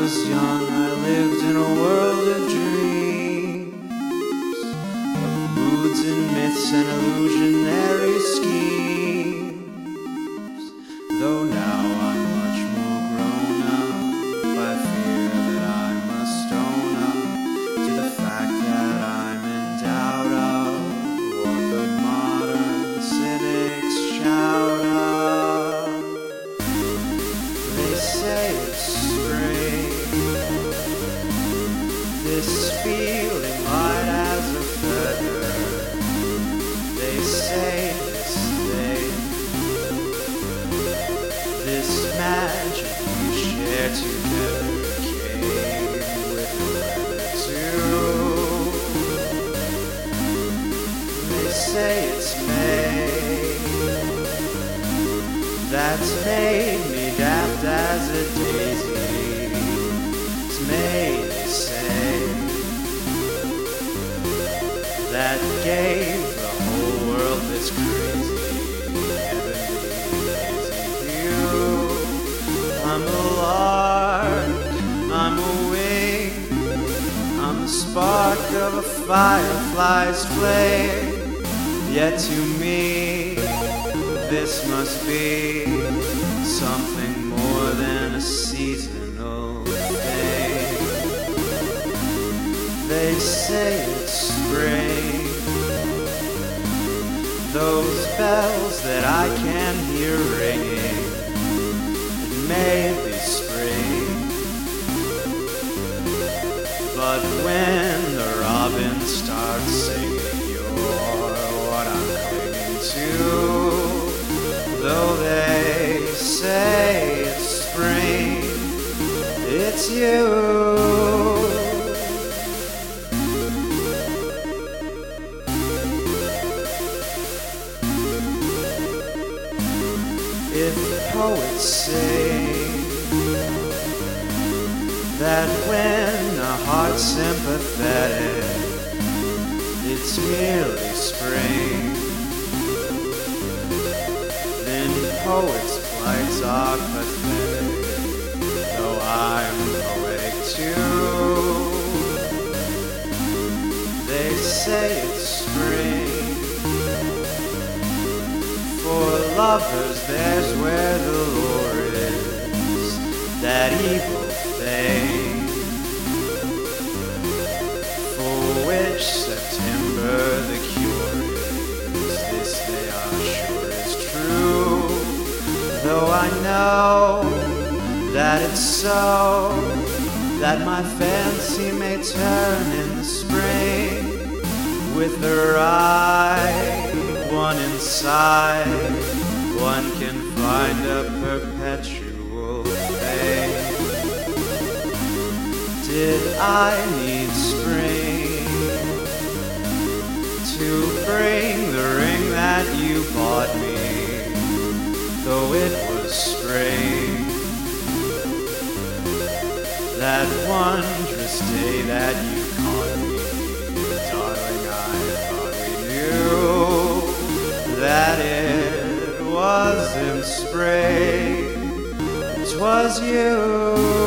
was young, I lived in a world of dreams, of moods and myths and illusionary schemes. Though now I'm much more grown up, I fear that I must own up to the fact that I'm in doubt of what the modern cynics shout of. They say it's spring, this feeling light as a feather. They say this thing, this magic we share together came with the weather too. They say it's May, that's made me daft as a daisy. It's May, they say, that gave the whole world this crazy, heavenly, hazy view. I'm a lark, I'm a wing, I'm the spark of a firefly's flame. Yet to me, this must be something more than a seasonal thing. They say it's spring, those bells that I can hear ringing, it may be spring. But when the robin starts singing, you're what I'm clinging to. Though they say it's spring, it's you. If poets sing that when a heart's sympathetic, it's merely spring, then poets' plights are pathetic, though I'm poetic too. They say it's spring, for lovers there's where the lure is, that evil thing for which September the cure is. This they are sure is true, though I know that it's so, that my fancy may turn in the spring with the right one inside. One can find a perpetual fame. Did I need spring to bring the ring that you bought me, though it was spring, that wondrous day that you caught me? Darling, I thought we knew that it wasn't spring, 'twas you.